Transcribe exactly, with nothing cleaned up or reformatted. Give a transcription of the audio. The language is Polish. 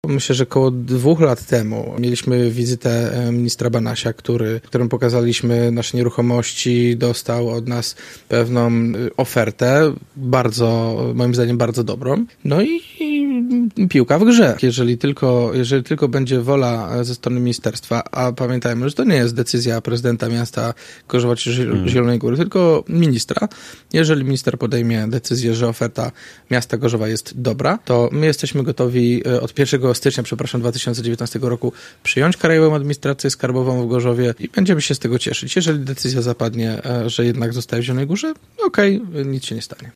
Myślę, że około dwóch lat temu mieliśmy wizytę ministra Banasia, który, którym pokazaliśmy nasze nieruchomości, dostał od nas pewną ofertę, bardzo, moim zdaniem bardzo dobrą. No i, i piłka w grze. Jeżeli tylko, jeżeli tylko będzie wola ze strony ministerstwa, a pamiętajmy, że to nie jest decyzja prezydenta miasta Gorzowa czy Zielonej Góry, tylko ministra. Jeżeli minister podejmie decyzję, że oferta miasta Gorzowa jest dobra, to my jesteśmy gotowi od pierwszego stycznia, przepraszam, dwa tysiące dziewiętnastego roku przyjąć Krajową Administrację Skarbową w Gorzowie i będziemy się z tego cieszyć. Jeżeli decyzja zapadnie, że jednak zostaje w Zielonej Górze, okej, okay, nic się nie stanie.